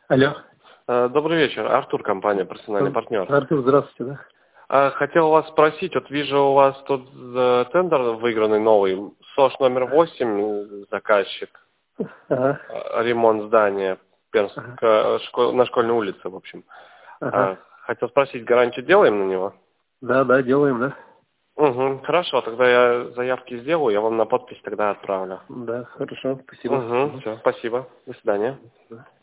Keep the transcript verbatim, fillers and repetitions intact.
Алло. Э, Добрый вечер. Артур, компания «Профессиональный партнер». Артур, здравствуйте, да? А, Хотел вас спросить, вот вижу у вас тут э, тендер выигранный новый, СОЖ номер восемь, заказчик, Ага, э, ремонт здания Пермск, ага, э, шко- на Школьной улице, в общем. ага. А, Хотел спросить, гарантию делаем на него? Да, да, делаем, да? Угу, хорошо, тогда я заявки сделаю, я вам на подпись тогда отправлю. Да, хорошо, спасибо. Угу, все, спасибо, до свидания. Да.